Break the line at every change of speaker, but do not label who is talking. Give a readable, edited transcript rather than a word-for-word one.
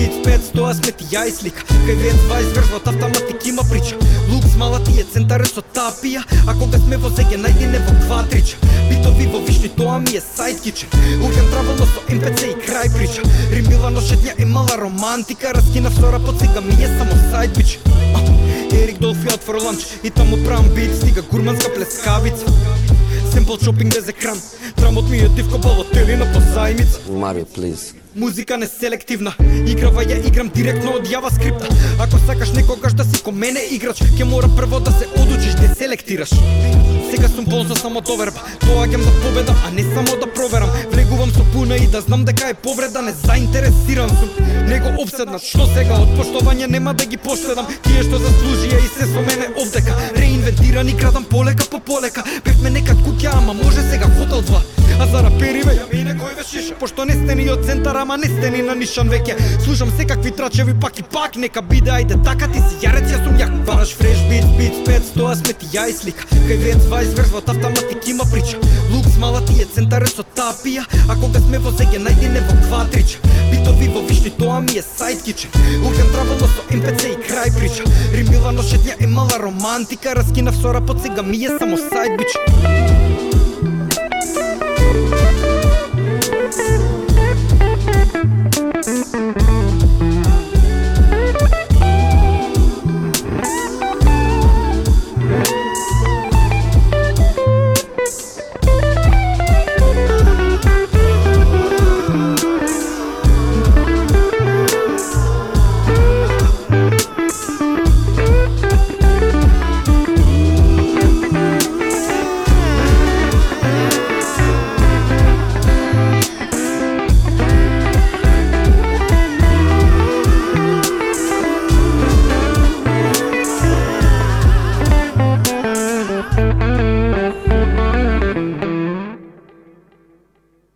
биц 500, а сме ти ја и слика. Кај вец 20 врзват автоматик има прича. Лукс мала ти е центар со тапија, а кога сме во зеге најди не во кватрича. Битови во вишни тоа ми е сайдкичен. Урген травелно со МПЦ и крај прича. Римилано шетња е мала романтика, раскинав сора под сега ми е само сайдбич. Ерик Долфи отвор ланч и таму правам бит, стига гурманска плескавица. Семпл шопинг без екран, трамот ми е дивко балотелина по зајмица.
Марио, please.
Музика неселективна, играва ја играм директно од JavaScript. Ако сакаш некогаш да си ко мене играч, ќе мора прво да се одучиш да селектираш. Сега сум полза само доверба, доаѓам да победам, а не само да проверам. Влегувам со пуна и да знам дека е повреда, не заинтересиран сум. Него обседнат, што сега од поштовање нема да ги поштедам. Тие што заслужија и се со мене овдека, реинвентирани крадам полека по полека. Бевме некад куќа, ама може сега хотел 2. А за рапериве ја мине кој ве шиша, пошто не сте ни од центар, ама не сте ни на нишан веќе. Слушам секакви трачеви пак и пак, нека биде, ајде така ти си јарец, јас сум јак. Бараш фреш биц 500, а сме ти ја и слика. Кај вец 20 врзват автоматик има прича. Лукс мала ти е центар со тапија, а кога сме во зеге најди не во кватрича. Битови во вишни тоа ми е сайдкичен. Урген травелно со МПЦ и крај прича. Римилано шетња е мала романтика, раскинав сора под сега ми е само сайдбич.